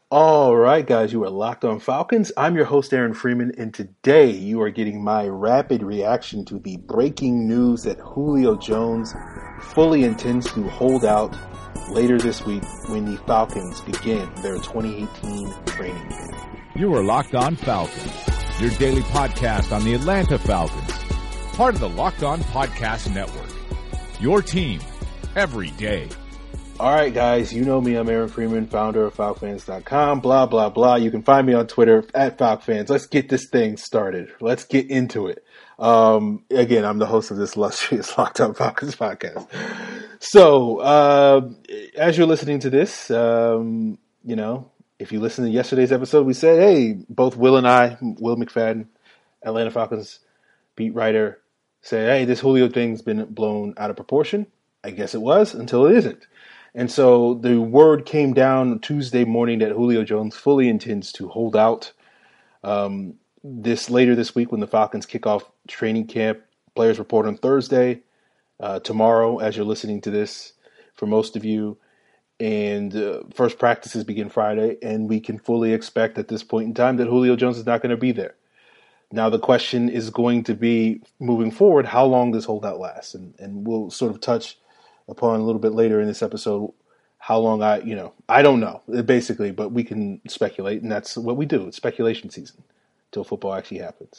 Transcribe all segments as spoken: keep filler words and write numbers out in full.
All right, guys, you are locked on Falcons. I'm your host, Aaron Freeman, and today you are getting my rapid reaction to the breaking news that Julio Jones fully intends to hold out later this week when the Falcons begin their twenty eighteen training camp. You are Locked On Falcons, your daily podcast on the Atlanta Falcons, part of the Locked On Podcast Network. Your team every day. All right, guys, you know me. I'm Aaron Freeman, founder of Falcons Fans dot com, blah, blah, blah. You can find me on Twitter at FalcFans. Let's get this thing started. Let's get into it. Um, again, I'm the host of this illustrious Locked On Falcons podcast. So, uh, as you're listening to this, um, you know, if you listen to yesterday's episode, we said, hey, both Will and I, Will McFadden, Atlanta Falcons beat writer, said, hey, this Julio thing's been blown out of proportion. I guess it was until it isn't. And so the word came down Tuesday morning that Julio Jones fully intends to hold out um, this later this week when the Falcons kick off training camp. Players report on Thursday, uh, tomorrow, as you're listening to this, for most of you. And uh, first practices begin Friday, and we can fully expect at this point in time that Julio Jones is not going to be there. Now, the question is going to be, moving forward, how long this holdout lasts? And, and we'll sort of touch upon a little bit later in this episode how long I, you know, I don't know, basically, but we can speculate, and that's what we do. It's speculation season until football actually happens.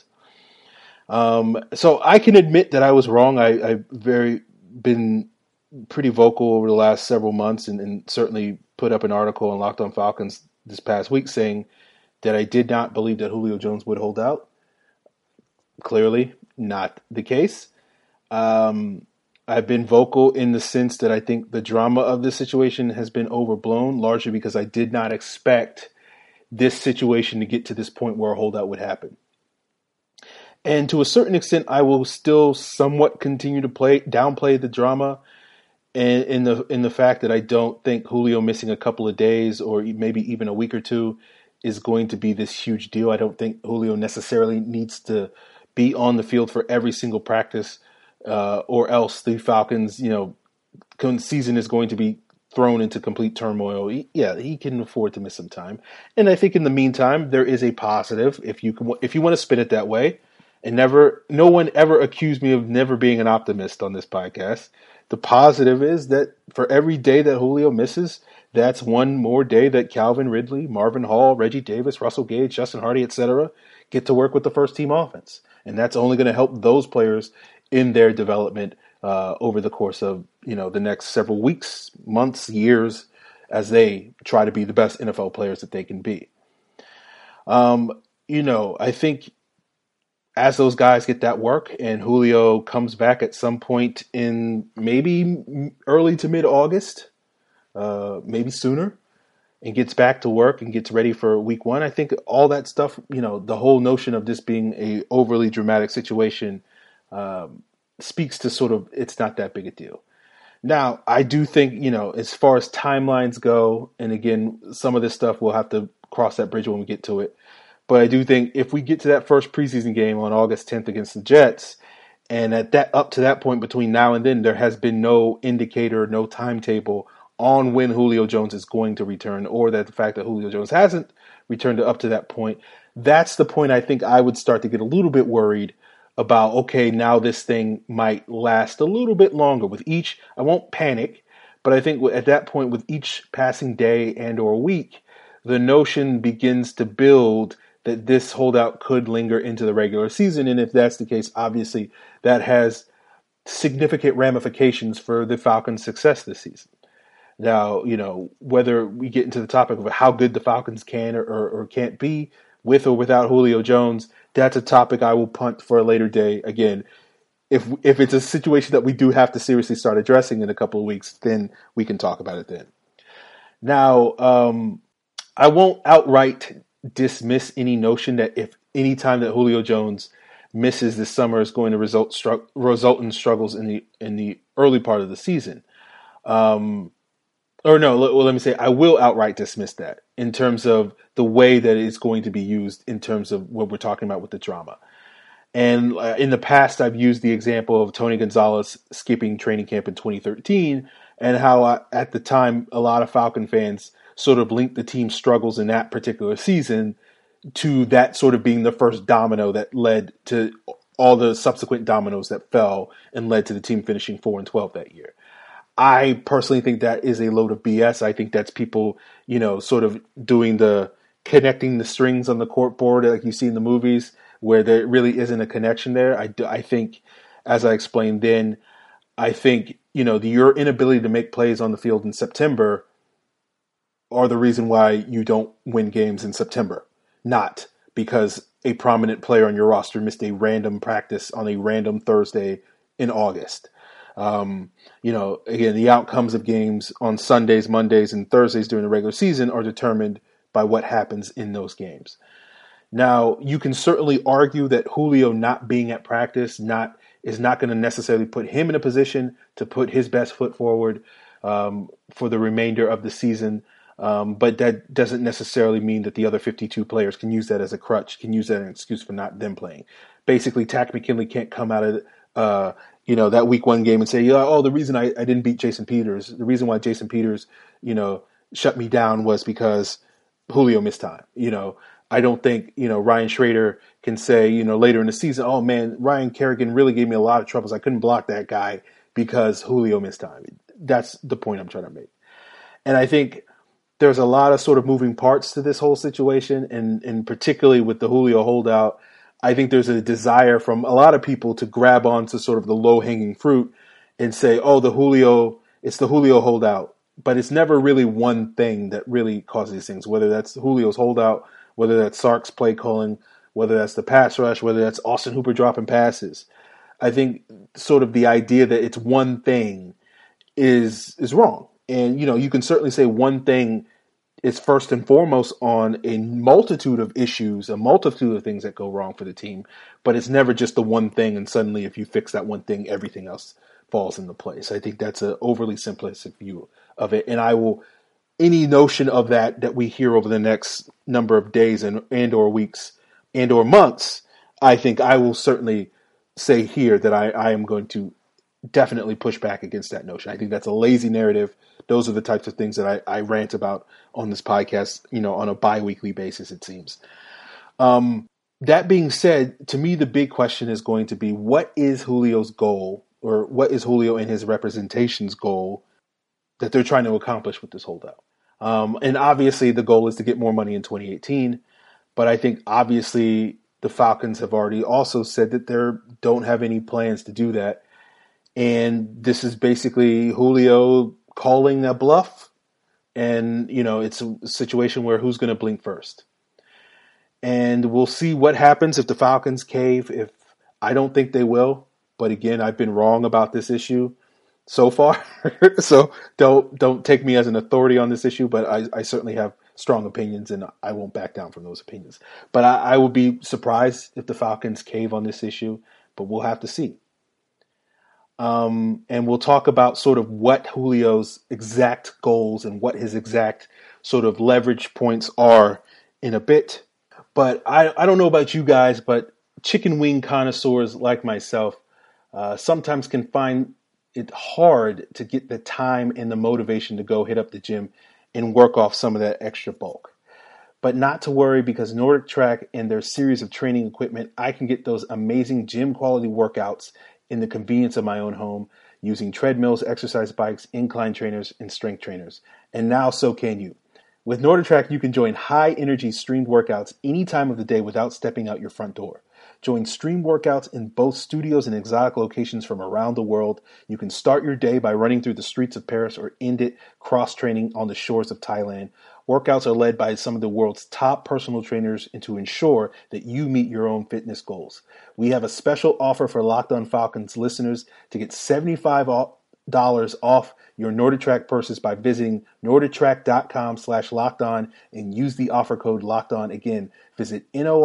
Um, so I can admit that I was wrong. I, I've very been pretty vocal over the last several months and, and certainly put up an article on Locked On Falcons this past week saying that I did not believe that Julio Jones would hold out. Clearly not the case. Um, I've been vocal in the sense that I think the drama of this situation has been overblown, largely because I did not expect this situation to get to this point where a holdout would happen. And to a certain extent, I will still somewhat continue to play downplay the drama and in the in the fact that I don't think Julio missing a couple of days or maybe even a week or two is going to be this huge deal. I don't think Julio necessarily needs to be on the field for every single practice. Uh, or else the Falcons, you know, season is going to be thrown into complete turmoil. He, yeah, he can afford to miss some time, and I think in the meantime there is a positive if you can, if you want to spin it that way. And never, no one ever accused me of never being an optimist on this podcast. The positive is that for every day that Julio misses, that's one more day that Calvin Ridley, Marvin Hall, Reggie Davis, Russell Gage, Justin Hardy, et cetera, get to work with the first team offense, and that's only going to help those players in their development uh, over the course of, you know, the next several weeks, months, years, as they try to be the best N F L players that they can be. Um, you know, I think as those guys get that work and Julio comes back at some point in maybe early to mid-August, uh, maybe sooner, and gets back to work and gets ready for week one, I think all that stuff, you know, the whole notion of this being a overly dramatic situation Um, speaks to sort of it's not that big a deal. Now, I do think, you know, as far as timelines go, and again, some of this stuff we'll have to cross that bridge when we get to it. But I do think if we get to that first preseason game on August tenth against the Jets, and at that up to that point between now and then, there has been no indicator, no timetable on when Julio Jones is going to return, or that the fact that Julio Jones hasn't returned up to that point, that's the point I think I would start to get a little bit worried about, okay, now this thing might last a little bit longer with each, I won't panic, but I think at that point with each passing day and or week, the notion begins to build that this holdout could linger into the regular season. And if that's the case, obviously that has significant ramifications for the Falcons' success this season. Now, you know, whether we get into the topic of how good the Falcons can or, or, or can't be with or without Julio Jones, that's a topic I will punt for a later day. Again, if if it's a situation that we do have to seriously start addressing in a couple of weeks, then we can talk about it then. Now, um, I won't outright dismiss any notion that if any time that Julio Jones misses this summer is going to result stru- result in struggles in the in the early part of the season. Um, Or no, well, let me say, I will outright dismiss that in terms of the way that it's going to be used in terms of what we're talking about with the drama. And uh, in the past, I've used the example of Tony Gonzalez skipping training camp in twenty thirteen and how uh, at the time, a lot of Falcon fans sort of link the team's struggles in that particular season to that sort of being the first domino that led to all the subsequent dominoes that fell and led to the team finishing four and twelve that year. I personally think that is a load of B S. I think that's people, you know, sort of doing the connecting the strings on the court board like you see in the movies where there really isn't a connection there. I, I think, as I explained then, I think, you know, the, your inability to make plays on the field in September are the reason why you don't win games in September, not because a prominent player on your roster missed a random practice on a random Thursday in August. Um, you know, again, the outcomes of games on Sundays, Mondays, and Thursdays during the regular season are determined by what happens in those games. Now, you can certainly argue that Julio not being at practice not is not going to necessarily put him in a position to put his best foot forward um, for the remainder of the season. Um, but that doesn't necessarily mean that the other fifty-two players can use that as a crutch, can use that as an excuse for not them playing. Basically, Takk McKinley can't come out of uh, you know that week one game and say, oh, the reason I, I didn't beat Jason Peters, the reason why Jason Peters, you know, shut me down was because Julio missed time. You know, I don't think, you know, Ryan Schrader can say, you know, later in the season, oh man, Ryan Kerrigan really gave me a lot of troubles. I couldn't block that guy because Julio missed time. That's the point I'm trying to make. And I think there's a lot of sort of moving parts to this whole situation, and, and particularly with the Julio holdout, I think there's a desire from a lot of people to grab onto sort of the low-hanging fruit and say, oh, the Julio, it's the Julio holdout. But it's never really one thing that really causes these things, whether that's Julio's holdout, whether that's Sark's play calling, whether that's the pass rush, whether that's Austin Hooper dropping passes. I think sort of the idea that it's one thing is is wrong. And, you know, you can certainly say one thing is first and foremost on a multitude of issues, a multitude of things that go wrong for the team, but it's never just the one thing and suddenly if you fix that one thing, everything else falls into place. I think that's an overly simplistic view of it. And I will, any notion of that that we hear over the next number of days and, and or weeks and or months, I think I will certainly say here that I, I am going to definitely push back against that notion. I think that's a lazy narrative. Those are the types of things that I, I rant about on this podcast, you know, on a bi-weekly basis, it seems. Um, that being said, to me, the big question is going to be, what is Julio's goal, or what is Julio and his representation's goal that they're trying to accomplish with this holdout? Um, and obviously the goal is to get more money in twenty eighteen. But I think obviously the Falcons have already also said that they don't have any plans to do that. And this is basically Julio calling a bluff. And, you know, it's a situation where who's going to blink first. And we'll see what happens if the Falcons cave. If I don't think they will. But again, I've been wrong about this issue so far. So don't don't take me as an authority on this issue. But I, I certainly have strong opinions, and I won't back down from those opinions. But I, I will be surprised if the Falcons cave on this issue. But we'll have to see. Um, and we'll talk about sort of what Julio's exact goals and what his exact sort of leverage points are in a bit. But I, I don't know about you guys, but chicken wing connoisseurs like myself uh, sometimes can find it hard to get the time and the motivation to go hit up the gym and work off some of that extra bulk. But not to worry, because Nordic Track and their series of training equipment, I can get those amazing gym quality workouts in the convenience of my own home using treadmills, exercise bikes, incline trainers, and strength trainers. And now so can you. With NordicTrack, you can join high-energy streamed workouts any time of the day without stepping out your front door. Join streamed workouts in both studios and exotic locations from around the world. You can start your day by running through the streets of Paris or end it cross-training on the shores of Thailand. Workouts are led by some of the world's top personal trainers and to ensure that you meet your own fitness goals. We have a special offer for Locked On Falcons listeners to get seventy-five dollars off your NordicTrack purchase by visiting NordicTrack.com slash locked on and use the offer code locked on. Again, visit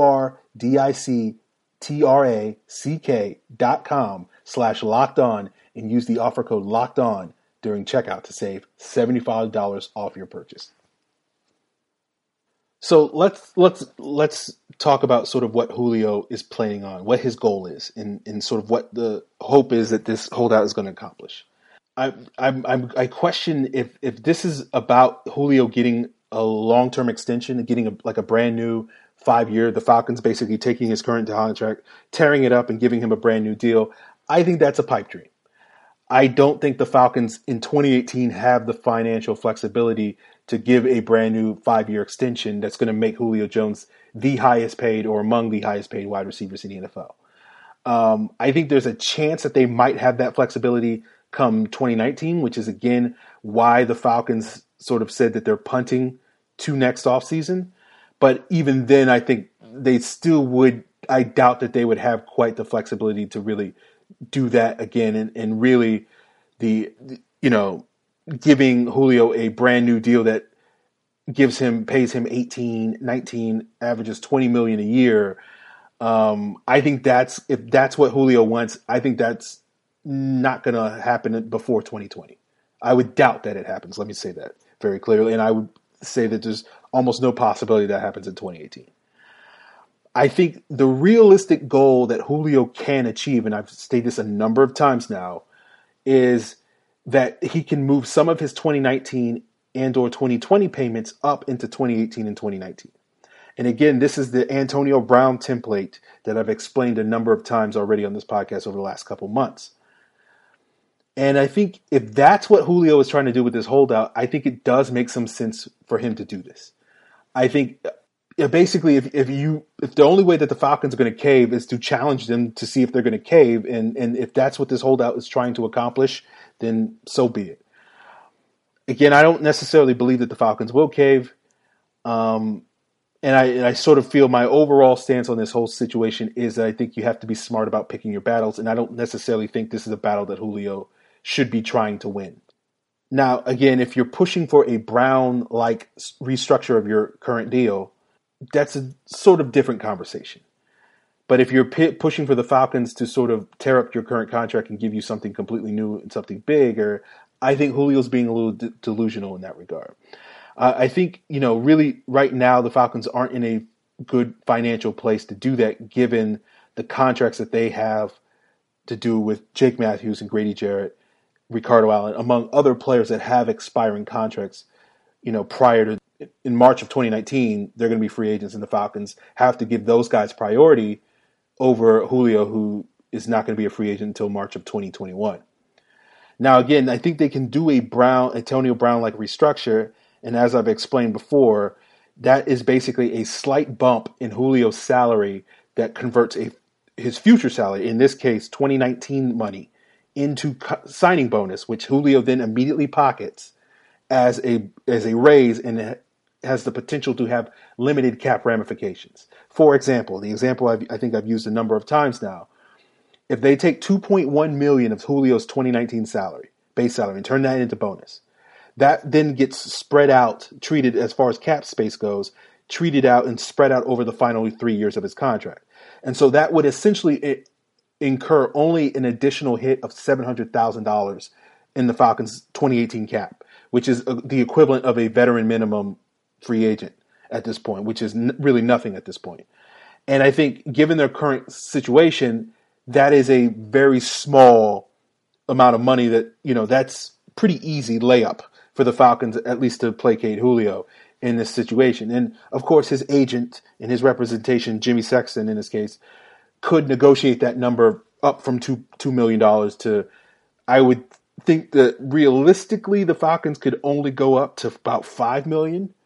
N-O-R-D-I-C-T-R-A-C-K dot com slash locked on and use the offer code locked on during checkout to save seventy-five dollars off your purchase. So let's let's let's talk about sort of what Julio is planning on, what his goal is, and, and sort of what the hope is that this holdout is going to accomplish. I I'm, I'm, I question if if this is about Julio getting a long-term extension and getting a, like a brand new five-year, the Falcons basically taking his current contract, tearing it up and giving him a brand new deal, I think that's a pipe dream. I don't think the Falcons in twenty eighteen have the financial flexibility to give a brand new five-year extension that's going to make Julio Jones the highest paid or among the highest paid wide receivers in the N F L. Um, I think there's a chance that they might have that flexibility come twenty nineteen, which is, again, why the Falcons sort of said that they're punting to next offseason. But even then, I think they still would, I doubt that they would have quite the flexibility to really do that again and, and really the, you know, giving Julio a brand new deal that gives him, pays him eighteen, nineteen, averages twenty million a year. Um, I think that's, if that's what Julio wants, I think that's not going to happen before twenty twenty. I would doubt that it happens. Let me say that very clearly. And I would say that there's almost no possibility that happens in twenty eighteen. I think the realistic goal that Julio can achieve, and I've stated this a number of times now, is that he can move some of his twenty nineteen and or twenty twenty payments up into twenty eighteen and twenty nineteen. And again, this is the Antonio Brown template that I've explained a number of times already on this podcast over the last couple months. And I think if that's what Julio is trying to do with this holdout, I think it does make some sense for him to do this. I think basically if, if you if the only way that the Falcons are going to cave is to challenge them to see if they're going to cave, and, and if that's what this holdout is trying to accomplish, then so be it. Again, I don't necessarily believe that the Falcons will cave. Um, and I, and I sort of feel my overall stance on this whole situation is that I think you have to be smart about picking your battles, and I don't necessarily think this is a battle that Julio should be trying to win. Now, again, if you're pushing for a Brown-like restructure of your current deal, that's a sort of different conversation. But if you're p- pushing for the Falcons to sort of tear up your current contract and give you something completely new and something bigger, I think Julio's being a little de- delusional in that regard. Uh, I think, you know, really right now the Falcons aren't in a good financial place to do that given the contracts that they have to do with Jake Matthews and Grady Jarrett, Ricardo Allen, among other players that have expiring contracts, you know, prior to in March of twenty nineteen, they're going to be free agents, and the Falcons have to give those guys priority over Julio, who is not going to be a free agent until March of twenty twenty-one. Now, again, I think they can do a Brown, Antonio Brown-like restructure, and as I've explained before, that is basically a slight bump in Julio's salary that converts a, his future salary, in this case, twenty nineteen money, into signing bonus, which Julio then immediately pockets as a as a raise and has the potential to have limited cap ramifications. For example, the example I've, I think I've used a number of times now, if they take two point one million dollars of Julio's twenty nineteen salary, base salary, and turn that into bonus, that then gets spread out, treated as far as cap space goes, treated out and spread out over the final three years of his contract. And so that would essentially incur only an additional hit of seven hundred thousand dollars in the Falcons' twenty eighteen cap, which is the equivalent of a veteran minimum free agent at this point, which is n- really nothing at this point. And I think given their current situation, that is a very small amount of money that, you know, that's pretty easy layup for the Falcons, at least to placate Julio in this situation. And of course, his agent and his representation, Jimmy Sexton in this case, could negotiate that number up from two two million dollars to, I would think that realistically the Falcons could only go up to about five million dollars.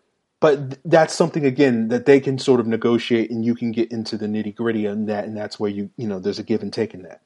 But that's something, again, that they can sort of negotiate, and you can get into the nitty gritty on that, and that's where you you know there's a give and take in that.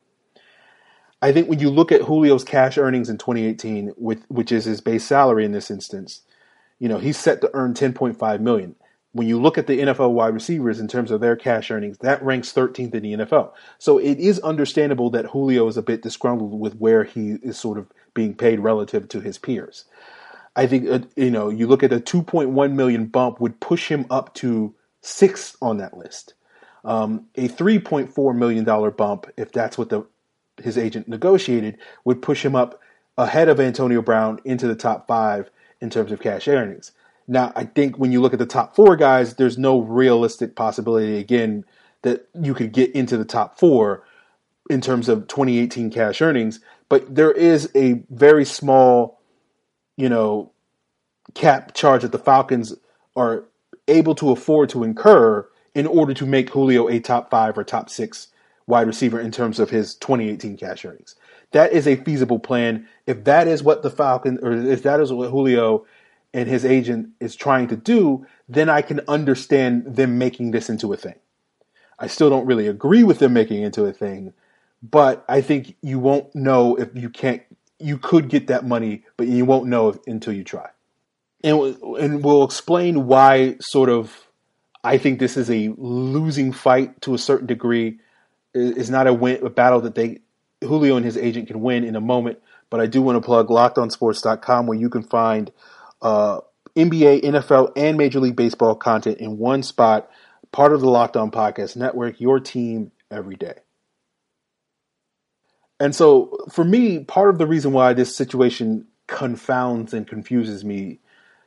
I think when you look at Julio's cash earnings in twenty eighteen, with which is his base salary in this instance, you know he's set to earn ten point five million dollars. When you look at the N F L wide receivers in terms of their cash earnings, that ranks thirteenth in the N F L. So it is understandable that Julio is a bit disgruntled with where he is sort of being paid relative to his peers. I think, uh, you know, you look at a two point one million dollars bump would push him up to sixth on that list. Um, a three point four million dollars bump, if that's what the his agent negotiated, would push him up ahead of Antonio Brown into the top five in terms of cash earnings. Now, I think when you look at the top four guys, there's no realistic possibility, again, that you could get into the top four in terms of twenty eighteen cash earnings. But there is a very small, you know, cap charge that the Falcons are able to afford to incur in order to make Julio a top five or top six wide receiver in terms of his twenty eighteen cash earnings. That is a feasible plan. If that is what the Falcons, or if that is what Julio and his agent is trying to do, then I can understand them making this into a thing. I still don't really agree with them making it into a thing, but I think you won't know if you can't, you could get that money, but you won't know if, until you try. And, and we'll explain why sort of I think this is a losing fight to a certain degree. It's not a win, a battle that they Julio and his agent can win in a moment. But I do want to plug locked on sports dot com, where you can find uh, N B A, N F L, and Major League Baseball content in one spot. Part of the Locked On Podcast Network, your team every day. And so for me, part of the reason why this situation confounds and confuses me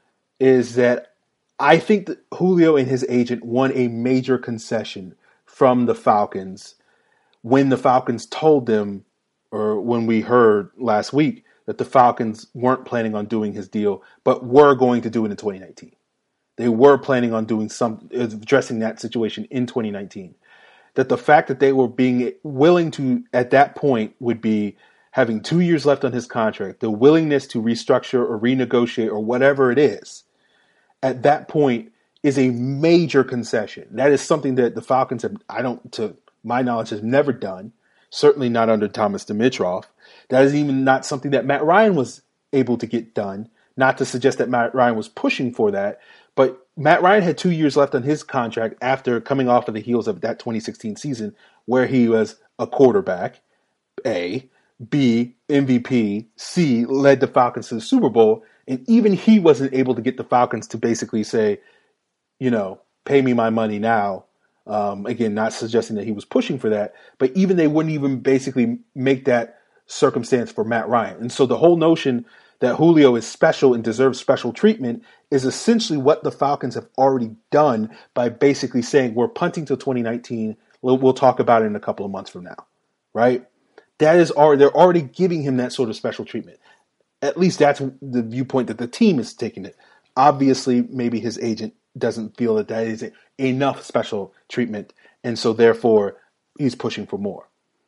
is that I think that Julio and his agent won a major concession from the Falcons when the Falcons told them, or when we heard last week, that the Falcons weren't planning on doing his deal, but were going to do it in twenty nineteen. They were planning on doing some, addressing that situation in twenty nineteen. That the fact that they were being willing to, at that point, would be having two years left on his contract, the willingness to restructure or renegotiate or whatever it is, at that point is a major concession. That is something that the Falcons have, I don't, to my knowledge, has never done. Certainly not under Thomas Dimitroff. That is even not something that Matt Ryan was able to get done. Not to suggest that Matt Ryan was pushing for that, but Matt Ryan had two years left on his contract after coming off of the heels of that twenty sixteen season where he was a quarterback, A, B, M V P, C, led the Falcons to the Super Bowl, and even he wasn't able to get the Falcons to basically say, you know, pay me my money now. Um, again, not suggesting that he was pushing for that, but even they wouldn't even basically make that circumstance for Matt Ryan. And so the whole notion that Julio is special and deserves special treatment is essentially what the Falcons have already done by basically saying we're punting till twenty nineteen. We'll, we'll talk about it in a couple of months from now, right? That is already, they're already giving him that sort of special treatment. At least that's the viewpoint that the team is taking it. Obviously, maybe his agent doesn't feel that that is enough special treatment, and so therefore he's pushing for more.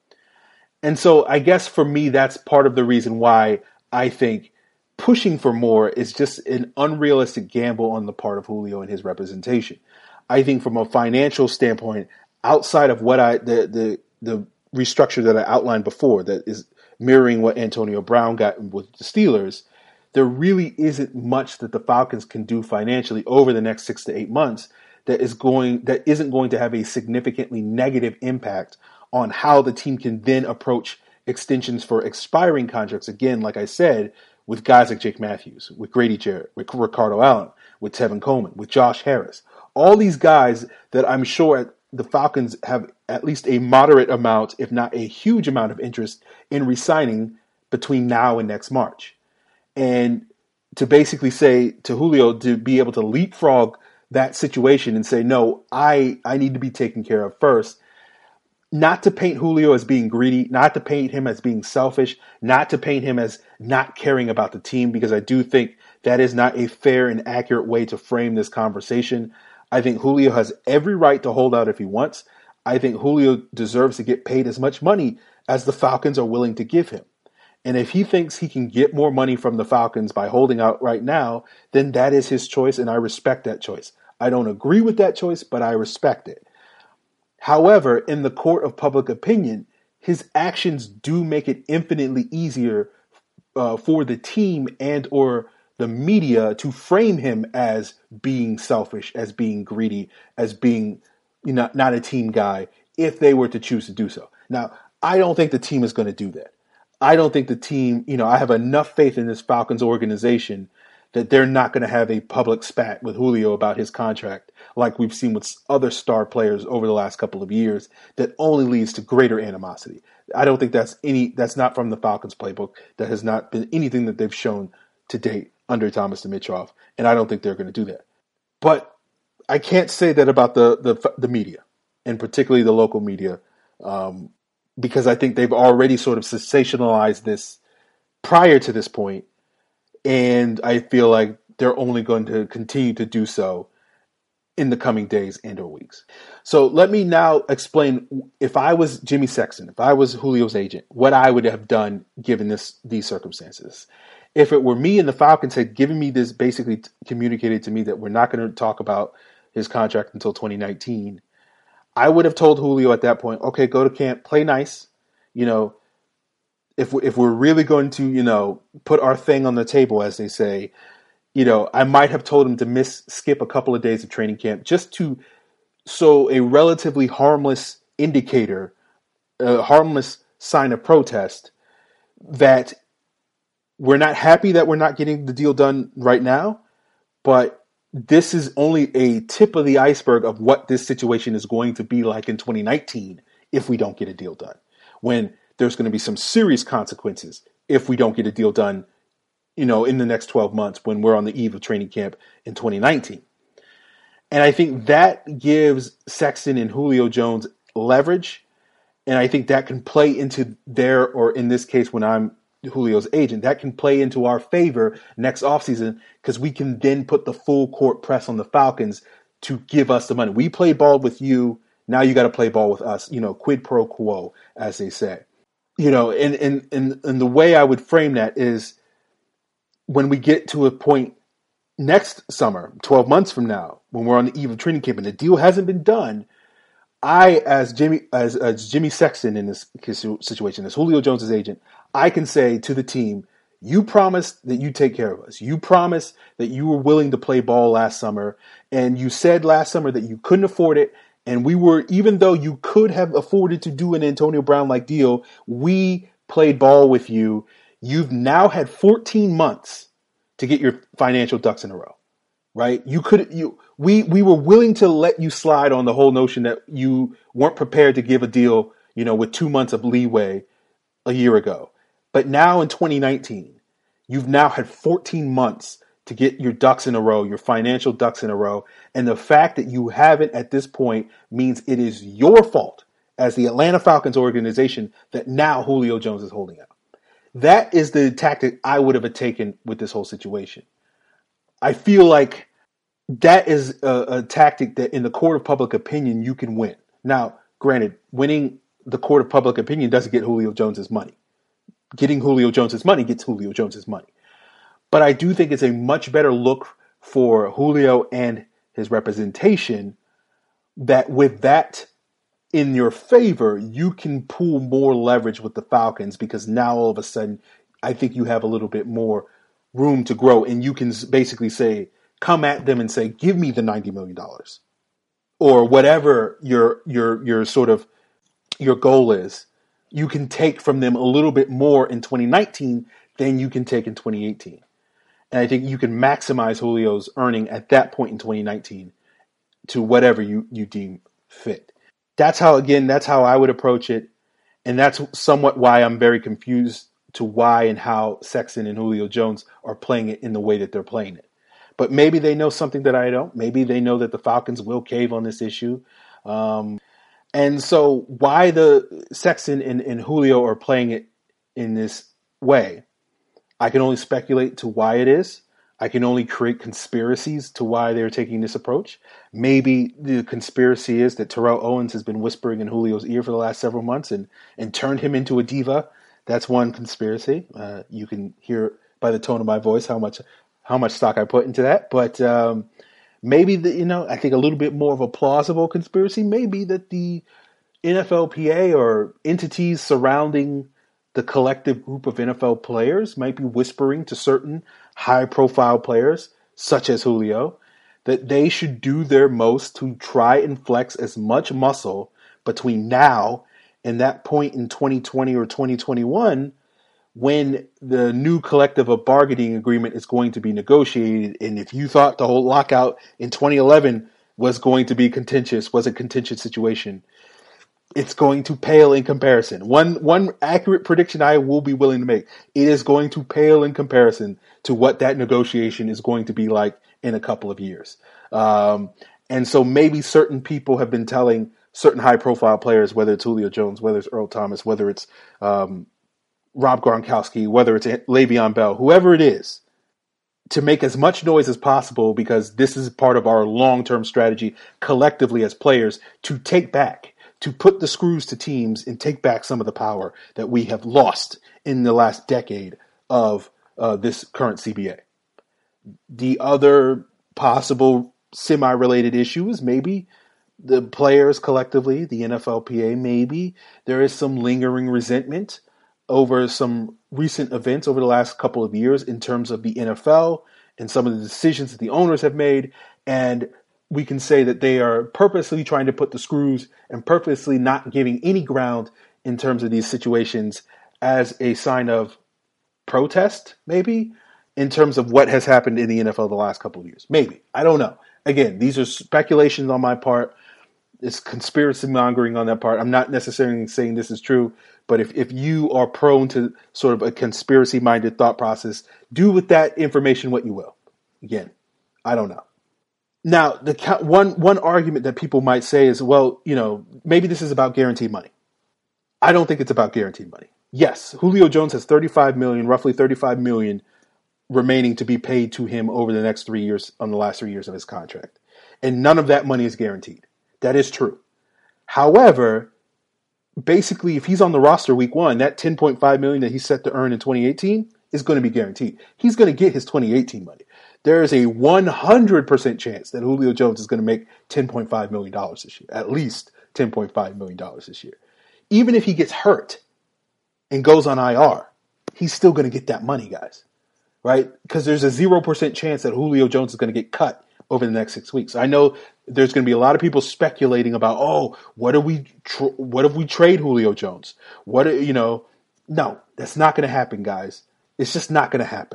And so I guess for me, that's part of the reason why I think pushing for more is just an unrealistic gamble on the part of Julio and his representation. I think from a financial standpoint, outside of what I the the the restructure that I outlined before, that is mirroring what Antonio Brown got with the Steelers, there really isn't much that the Falcons can do financially over the next six to eight months that is going that isn't going to have a significantly negative impact on how the team can then approach extensions for expiring contracts. Again, like I said, with guys like Jake Matthews, with Grady Jarrett, with Ricardo Allen, with Tevin Coleman, with Josh Harris. All these guys that I'm sure the Falcons have at least a moderate amount, if not a huge amount of interest in re-signing between now and next March. And to basically say to Julio to be able to leapfrog that situation and say, no, I, I need to be taken care of first. Not to paint Julio as being greedy, not to paint him as being selfish, not to paint him as not caring about the team, because I do think that is not a fair and accurate way to frame this conversation. I think Julio has every right to hold out if he wants. I think Julio deserves to get paid as much money as the Falcons are willing to give him. And if he thinks he can get more money from the Falcons by holding out right now, then that is his choice, and I respect that choice. I don't agree with that choice, but I respect it. However, in the court of public opinion, his actions do make it infinitely easier uh, for the team and or the media to frame him as being selfish, as being greedy, as being you know, not a team guy, if they were to choose to do so. Now, I don't think the team is going to do that. I don't think the team, you know, I have enough faith in this Falcons organization that they're not going to have a public spat with Julio about his contract like we've seen with other star players over the last couple of years that only leads to greater animosity. I don't think that's any that's not from the Falcons playbook. That has not been anything that they've shown to date under Thomas Dimitroff, and I don't think they're going to do that. But I can't say that about the the, the media, and particularly the local media, um, because I think they've already sort of sensationalized this prior to this point. And I feel like they're only going to continue to do so in the coming days and or weeks. So let me now explain, if I was Jimmy Sexton, if I was Julio's agent, what I would have done given this these circumstances. If it were me and the Falcons had given me this, basically communicated to me that we're not going to talk about his contract until twenty nineteen, I would have told Julio at that point, okay, go to camp, play nice. You know, if we, if we're really going to, you know, put our thing on the table, as they say, you know, I might have told him to miss, skip a couple of days of training camp just to, so a relatively harmless indicator, a harmless sign of protest that we're not happy that we're not getting the deal done right now, but this is only a tip of the iceberg of what this situation is going to be like in twenty nineteen if we don't get a deal done. When there's going to be some serious consequences if we don't get a deal done, you know, in the next twelve months when we're on the eve of training camp in twenty nineteen. And I think that gives Sexton and Julio Jones leverage. And I think that can play into their, or in this case, when I'm Julio's agent, that can play into our favor next offseason because we can then put the full court press on the Falcons to give us the money. We play ball with you. Now you got to play ball with us, you know, quid pro quo, as they say. You know, and, and, and, and the way I would frame that is when we get to a point next summer, twelve months from now, when we're on the eve of training camp and the deal hasn't been done, I, as Jimmy, as, as Jimmy Sexton in this situation, as Julio Jones' agent, I can say to the team, you promised that you take care of us. You promised that you were willing to play ball last summer, and you said last summer that you couldn't afford it. And we were, even though you could have afforded to do an Antonio Brown-like deal, we played ball with you. You've now had fourteen months to get your financial ducks in a row, right? You could, you, we, we were willing to let you slide on the whole notion that you weren't prepared to give a deal, you know, with two months of leeway a year ago. But now in twenty nineteen, you've now had fourteen months to get your ducks in a row, your financial ducks in a row. And the fact that you haven't at this point means it is your fault as the Atlanta Falcons organization that now Julio Jones is holding out. That is the tactic I would have taken with this whole situation. I feel like that is a, a tactic that in the court of public opinion you can win. Now, granted, winning the court of public opinion doesn't get Julio Jones's money. Getting Julio Jones's money gets Julio Jones's money. But I do think it's a much better look for Julio and his representation that with that in your favor, you can pull more leverage with the Falcons because now all of a sudden, I think you have a little bit more room to grow and you can basically say, come at them and say, give me the ninety million dollars or whatever your, your, your sort of your goal is. You can take from them a little bit more in twenty nineteen than you can take in twenty eighteen. And I think you can maximize Julio's earning at that point in twenty nineteen to whatever you, you deem fit. That's how, again, that's how I would approach it. And that's somewhat why I'm very confused to why and how Sexton and Julio Jones are playing it in the way that they're playing it. But maybe they know something that I don't. Maybe they know that the Falcons will cave on this issue. Um, and so why the Sexton and, and Julio are playing it in this way, I can only speculate to why it is. I can only create conspiracies to why they're taking this approach. Maybe the conspiracy is that Terrell Owens has been whispering in Julio's ear for the last several months and, and turned him into a diva. That's one conspiracy. Uh, you can hear by the tone of my voice how much how much stock I put into that. But um, maybe, the, you know, I think a little bit more of a plausible conspiracy may be that the N F L P A or entities surrounding the collective group of N F L players might be whispering to certain high-profile players, such as Julio, that they should do their most to try and flex as much muscle between now and that point in twenty twenty or twenty twenty-one when the new collective of bargaining agreement is going to be negotiated. And if you thought the whole lockout in twenty eleven was going to be contentious, was a contentious situation, it's going to pale in comparison. One one accurate prediction I will be willing to make. It is going to pale in comparison to what that negotiation is going to be like in a couple of years. Um, and so maybe certain people have been telling certain high-profile players, whether it's Julio Jones, whether it's Earl Thomas, whether it's um, Rob Gronkowski, whether it's Le'Veon Bell, whoever it is, to make as much noise as possible, because this is part of our long-term strategy collectively as players to take back, to put the screws to teams and take back some of the power that we have lost in the last decade of uh, this current C B A. The other possible semi-related issue is maybe the players collectively, the N F L P A, maybe there is some lingering resentment over some recent events over the last couple of years in terms of the N F L and some of the decisions that the owners have made. And we can say that they are purposely trying to put the screws and purposely not giving any ground in terms of these situations as a sign of protest, maybe, in terms of what has happened in the N F L the last couple of years. Maybe. I don't know. Again, these are speculations on my part. It's conspiracy mongering on that part. I'm not necessarily saying this is true, but if, if you are prone to sort of a conspiracy minded thought process, do with that information what you will. Again, I don't know. Now, the one one argument that people might say is, well, you know, maybe this is about guaranteed money. I don't think it's about guaranteed money. Yes, Julio Jones has thirty-five million, roughly thirty-five million remaining to be paid to him over the next three years on the last three years of his contract. And none of that money is guaranteed. That is true. However, basically, if he's on the roster week one, that ten point five million dollars that he's set to earn in twenty eighteen is going to be guaranteed. He's going to get his twenty eighteen money. There is a one hundred percent chance that Julio Jones is going to make ten point five million dollars this year, at least ten point five million dollars this year. Even if he gets hurt and goes on I R, he's still going to get that money, guys, right? Because there's a zero percent chance that Julio Jones is going to get cut over the next six weeks. I know there's going to be a lot of people speculating about, oh, what if we tr- what if we trade Julio Jones? What you know? No, that's not going to happen, guys. It's just not going to happen.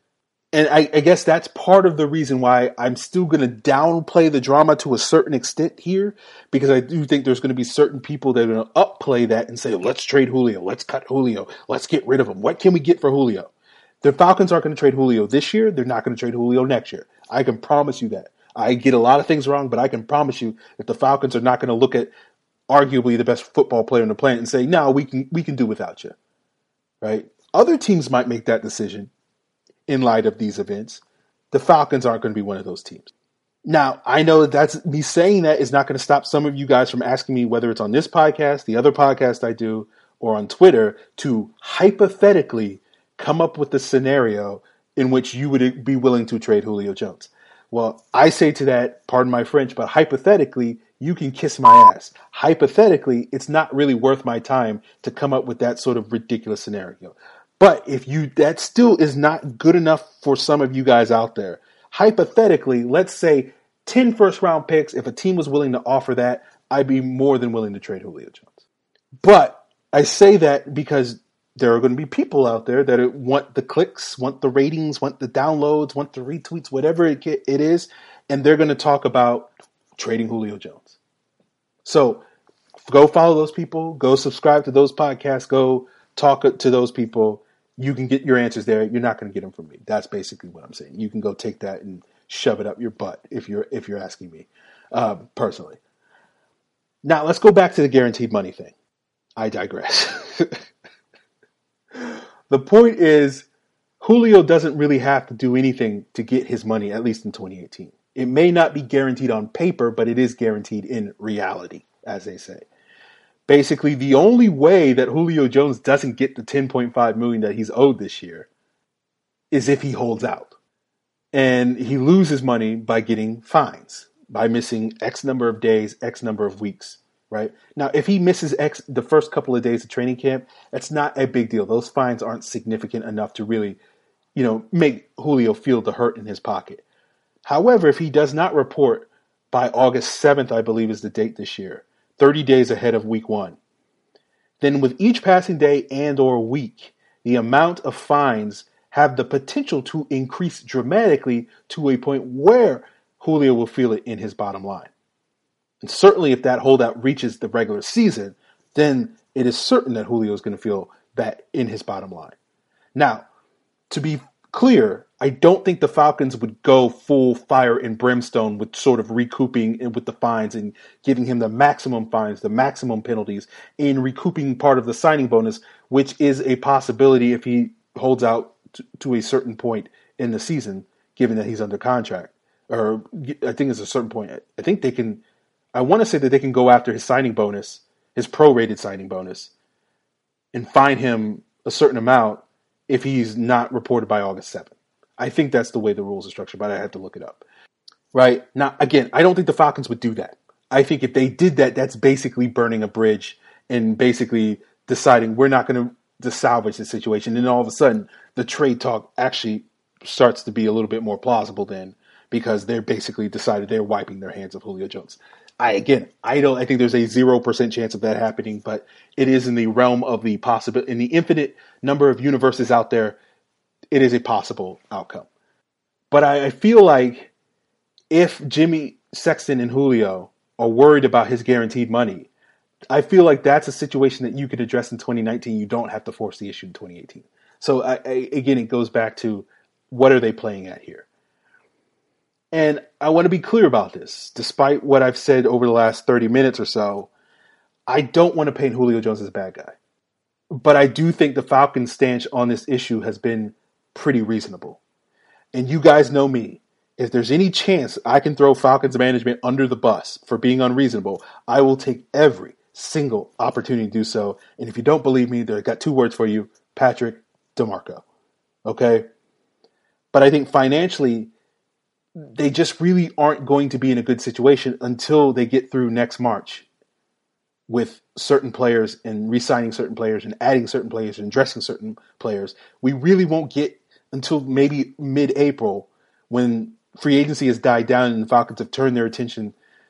And I, I guess that's part of the reason why I'm still going to downplay the drama to a certain extent here, because I do think there's going to be certain people that are going to upplay that and say, let's trade Julio, let's cut Julio, let's get rid of him. What can we get for Julio? The Falcons aren't going to trade Julio this year. They're not going to trade Julio next year. I can promise you that. I get a lot of things wrong, but I can promise you that the Falcons are not going to look at arguably the best football player on the planet and say, no, we can we can do without you. Right? Other teams might make that decision in light of these events. The Falcons aren't going to be one of those teams. Now, I know that that's me saying that is not going to stop some of you guys from asking me, whether it's on this podcast, the other podcast I do, or on Twitter, to hypothetically come up with a scenario in which you would be willing to trade Julio Jones. Well, I say to that, pardon my French, but hypothetically, you can kiss my ass. Hypothetically, it's not really worth my time to come up with that sort of ridiculous scenario. But if you that still is not good enough for some of you guys out there, hypothetically, let's say ten first-round picks, if a team was willing to offer that, I'd be more than willing to trade Julio Jones. But I say that because there are going to be people out there that want the clicks, want the ratings, want the downloads, want the retweets, whatever it it is, and they're going to talk about trading Julio Jones. So go follow those people, go subscribe to those podcasts, go talk to those people. You can get your answers there. You're not going to get them from me. That's basically what I'm saying. You can go take that and shove it up your butt if you're if you're asking me uh, personally. Now let's go back to the guaranteed money thing. I digress. The point is, Julio doesn't really have to do anything to get his money, at least in twenty eighteen. It may not be guaranteed on paper, but it is guaranteed in reality, as they say. Basically, the only way that Julio Jones doesn't get the ten point five million dollars that he's owed this year is if he holds out. And he loses money by getting fines, by missing X number of days, X number of weeks. Right? Now, if he misses X the first couple of days of training camp, that's not a big deal. Those fines aren't significant enough to really, you know, make Julio feel the hurt in his pocket. However, if he does not report by August seventh, I believe is the date this year, thirty days ahead of week one, then with each passing day and or week, the amount of fines have the potential to increase dramatically to a point where Julio will feel it in his bottom line. And certainly if that holdout reaches the regular season, then it is certain that Julio is going to feel that in his bottom line. Now, to be clear, I don't think the Falcons would go full fire and brimstone with sort of recouping and with the fines and giving him the maximum fines, the maximum penalties, in recouping part of the signing bonus, which is a possibility if he holds out to, to a certain point in the season, given that he's under contract. Or I think it's a certain point. I think they can, I want to say that they can go after his signing bonus, his prorated signing bonus, and fine him a certain amount if he's not reported by August seventh. I think that's the way the rules are structured, but I have to look it up. Right? Now, again, I don't think the Falcons would do that. I think if they did that, that's basically burning a bridge and basically deciding we're not going to salvage the situation. And then all of a sudden, the trade talk actually starts to be a little bit more plausible then, because they're basically decided they're wiping their hands of Julio Jones. I again, I don't. I think there's a zero percent chance of that happening, but it is in the realm of the possible, in the infinite number of universes out there. It is a possible outcome. But I, I feel like if Jimmy Sexton and Julio are worried about his guaranteed money, I feel like that's a situation that you could address in twenty nineteen. You don't have to force the issue in twenty eighteen. So I, I, again, it goes back to what are they playing at here? And I want to be clear about this. Despite what I've said over the last thirty minutes or so, I don't want to paint Julio Jones as a bad guy. But I do think the Falcons' stance on this issue has been pretty reasonable. And you guys know me. If there's any chance I can throw Falcons management under the bus for being unreasonable, I will take every single opportunity to do so. And if you don't believe me, I've got two words for you: Patrick DeMarco. Okay? But I think financially, they just really aren't going to be in a good situation until they get through next March with certain players and re-signing certain players and adding certain players and dressing certain players. We really won't get until maybe mid-April, when free agency has died down and the Falcons have turned their attention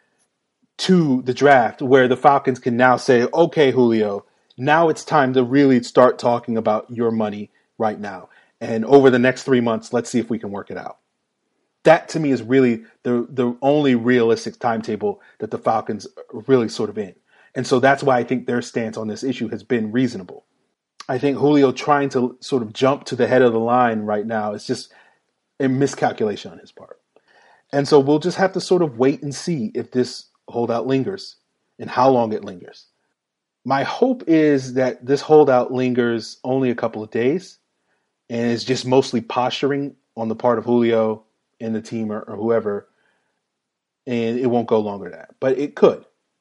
to the draft, where the Falcons can now say, okay, Julio, now it's time to really start talking about your money right now. And over the next three months, let's see if we can work it out. That, to me, is really the the only realistic timetable that the Falcons are really sort of in. And so that's why I think their stance on this issue has been reasonable. I think Julio trying to sort of jump to the head of the line right now is just a miscalculation on his part. And so we'll just have to sort of wait and see if this holdout lingers and how long it lingers. My hope is that this holdout lingers only a couple of days and is just mostly posturing on the part of Julio and the team or, or whoever, and it won't go longer than that. But it could.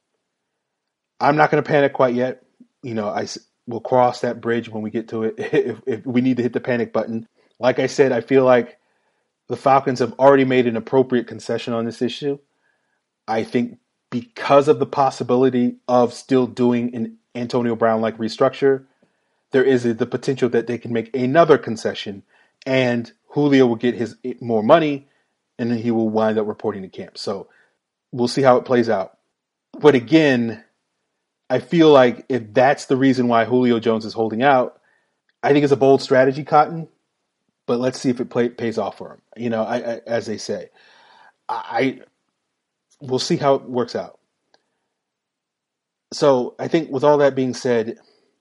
I'm not going to panic quite yet. You know, I will cross that bridge when we get to it if, if we need to hit the panic button. Like I said, I feel like the Falcons have already made an appropriate concession on this issue. I think because of the possibility of still doing an Antonio Brown-like restructure, there is a, the potential that they can make another concession and Julio will get his more money and then he will wind up reporting to camp. So we'll see how it plays out. But again, I feel like if that's the reason why Julio Jones is holding out, I think it's a bold strategy, Cotton. But let's see if it play, pays off for him. You know, I, I, as they say, I we'll see how it works out. So I think with all that being said,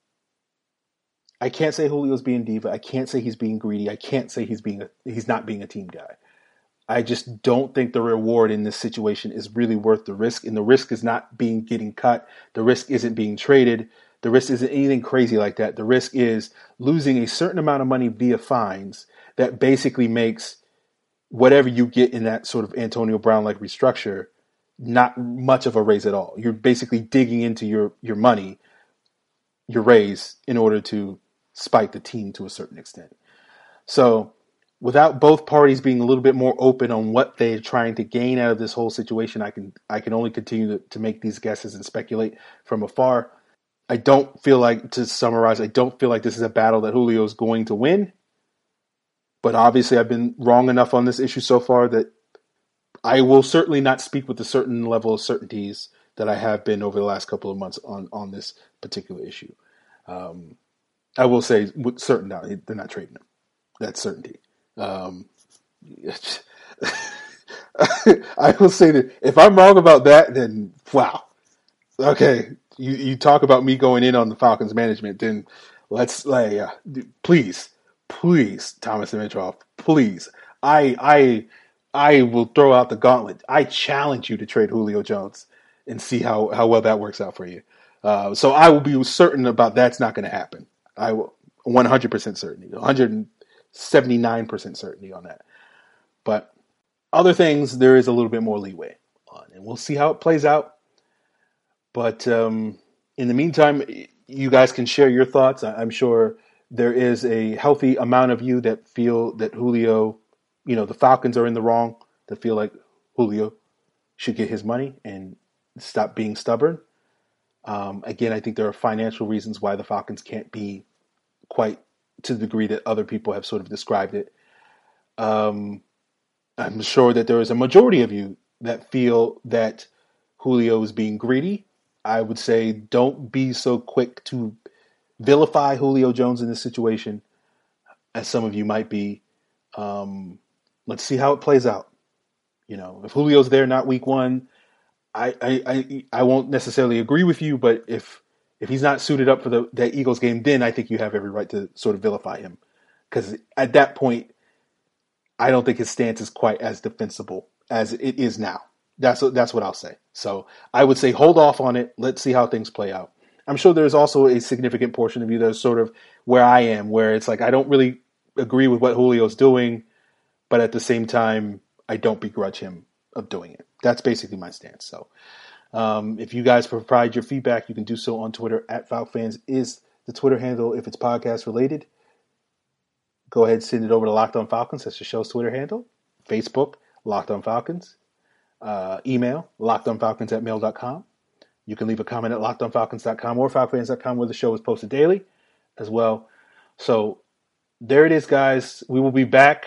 I can't say Julio's being diva. I can't say he's being greedy. I can't say he's being a, he's not being a team guy. I just don't think the reward in this situation is really worth the risk. And the risk is not being getting cut. The risk isn't being traded. The risk isn't anything crazy like that. The risk is losing a certain amount of money via fines that basically makes whatever you get in that sort of Antonio Brown-like restructure not much of a raise at all. You're basically digging into your, your money, your raise, in order to spite the team to a certain extent. So without both parties being a little bit more open on what they're trying to gain out of this whole situation, I can I can only continue to, to make these guesses and speculate from afar. I don't feel like, to summarize, I don't feel like this is a battle that Julio is going to win. But obviously I've been wrong enough on this issue so far that I will certainly not speak with a certain level of certainties that I have been over the last couple of months on, on this particular issue. Um, I will say with certain now, they're not trading him. That's certainty. Um, I will say that if I'm wrong about that, then wow. Okay, you, you talk about me going in on the Falcons management, then let's like, uh, please, please, Thomas Dimitroff, please. I I I will throw out the gauntlet. I challenge you to trade Julio Jones and see how, how well that works out for you. Uh, so I will be certain about that's not going to happen. I will one hundred percent certainty, one hundred seventy-nine percent certainty on that. But other things, there is a little bit more leeway on, and we'll see how it plays out. But um, in the meantime, you guys can share your thoughts. I'm sure there is a healthy amount of you that feel that Julio, you know, the Falcons are in the wrong, that feel like Julio should get his money and stop being stubborn. Um, again, I think there are financial reasons why the Falcons can't be quite to the degree that other people have sort of described it. Um, I'm sure that there is a majority of you that feel that Julio is being greedy. I would say don't be so quick to vilify Julio Jones in this situation as some of you might be. Um, let's see how it plays out. You know, if Julio's there, not week one, I, I, I, I won't necessarily agree with you, but if if he's not suited up for the that Eagles game, then I think you have every right to sort of vilify him. Because at that point, I don't think his stance is quite as defensible as it is now. That's that's what I'll say. So I would say hold off on it. Let's see how things play out. I'm sure there's also a significant portion of you that's sort of where I am, where it's like I don't really agree with what Julio's doing, but at the same time, I don't begrudge him of doing it. That's basically my stance. So um, if you guys provide your feedback, you can do so on Twitter. At FalcFans is the Twitter handle if it's podcast related. Go ahead and send it over to Locked On Falcons. That's the show's Twitter handle. Facebook, Locked On Falcons. Uh, email, lockedonfalcons at mail dot com. You can leave a comment at locked on falcons dot com or falcons dot com where the show is posted daily as well. So there it is, guys. We will be back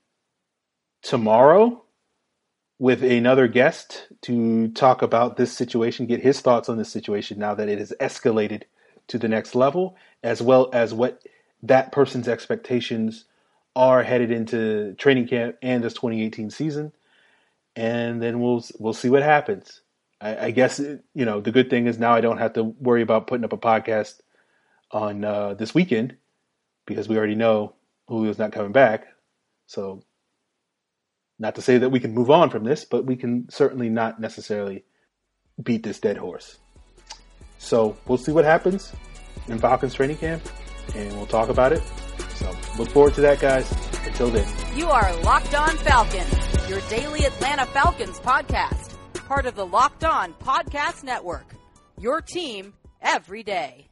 tomorrow with another guest to talk about this situation, get his thoughts on this situation now that it has escalated to the next level, as well as what that person's expectations are headed into training camp and this twenty eighteen season. And then we'll we'll see what happens. I, I guess, you know, the good thing is now I don't have to worry about putting up a podcast on uh, this weekend because we already know Julio's not coming back. So not to say that we can move on from this, but we can certainly not necessarily beat this dead horse. So we'll see what happens in Falcons training camp, and we'll talk about it. So look forward to that, guys. Until then. You are Locked On Falcons, your daily Atlanta Falcons podcast. Part of the Locked On Podcast Network. Your team every day.